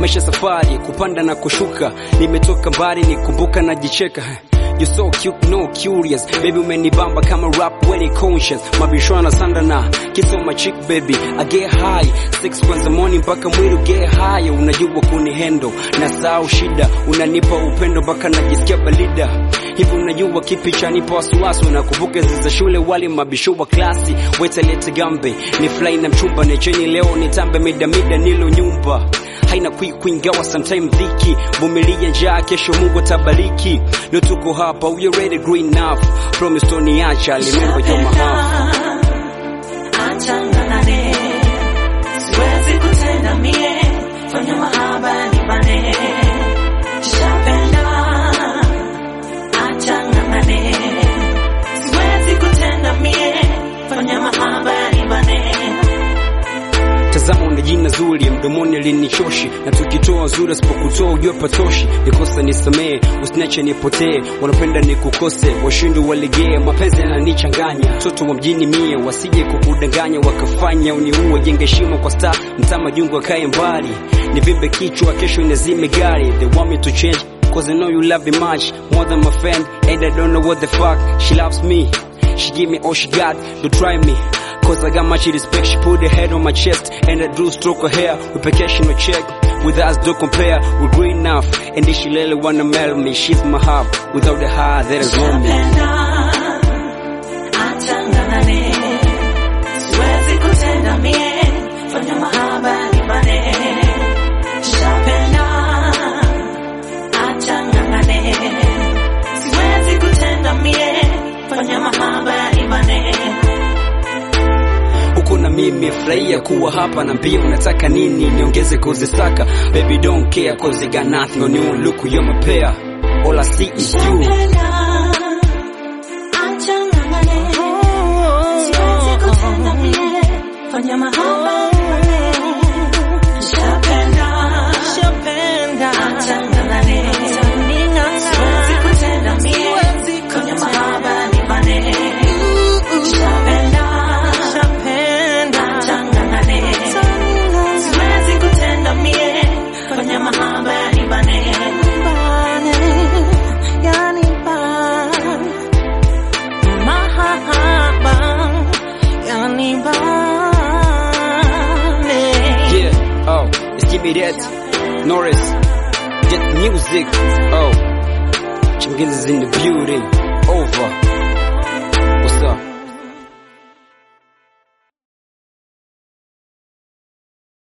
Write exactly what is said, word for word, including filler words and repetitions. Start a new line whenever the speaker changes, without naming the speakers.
maisha safari kupanda na kushuka, nimetoka mbali nikumbuka na jicheka. You're so cute, no curious. Baby umenibamba kama rap when it conscious. Mabishwana sandana, kiss on my chick baby. I get high, six kwanza morning mpaka mwili get high. Unajua kuni handle, na sao shida. Unanipa upendo mpaka najisikia balida. Hivi unajua kipi chanipa wasiwasi. Unakumbuka za shule wali mabisho wa klasi. Weta lete gambe, ni fly na mchumba. Necheni leo nitambe mida mida nilo nyumba. Haina kui kuingawa sometime dhiki. Vumilia njaa kesho Mungu atabariki. No tuko hapa, we already green enough. Promise to niacha, remember you're my half.
Achanganane, siwezi kutenda mie, fanya mahaba nibane. Shapenda, achanganane, siwezi kutenda mie, fanya mahaba nibane.
Tazama una jina zuri, mdomoni linichoshi. Na tukitoa zuri, asipokutoa ujue patoshi. Nikosa nisamee, usiniache nipotee. Wanapenda nikukose, washindu walegee. Mapenzi yananichanganya, mtoto wa mjini mie. Wasije kukudanganya, wakafanya uniue. Jenge shimo kwa star, mtama jungu akae mbali. Nivimbe kichwa, kesho inazime gari. They want me to change, cause I know you love me much. More than my friend, and I don't know what the fuck. She loves me, she give me all she got. Don't try me, cause I got much respect. She put her head on my chest, and I drew stroke her hair. With vacation no check, with us don't compare. We're green enough, and this she really wanna marry me. She's my heart, without the heart that is on me.
Achanganane, siwezi kutenda mie, fanya mahaba nibane. Shapenda, achanganane, siwezi kutenda mie, fanya mahaba nibane.
Uko na mimi furahia kuwa hapa, na mbia unataka nini niongeze kuzisaka. Baby don't care cause I got nothing on you. Look you're my pair, all I see is you.
Achanganane, siwezi kutenda mie, fanya mahaba nibane. Shapenda, achanganane, siwezi kutenda mie, fanya mahaba nibane. Shapenda, fanya mahaba nibane. Yani ban, mahaba, yani bane.
Yeah, oh, it's give me that Norris, get music. Oh, Chingiz is in the building. Over.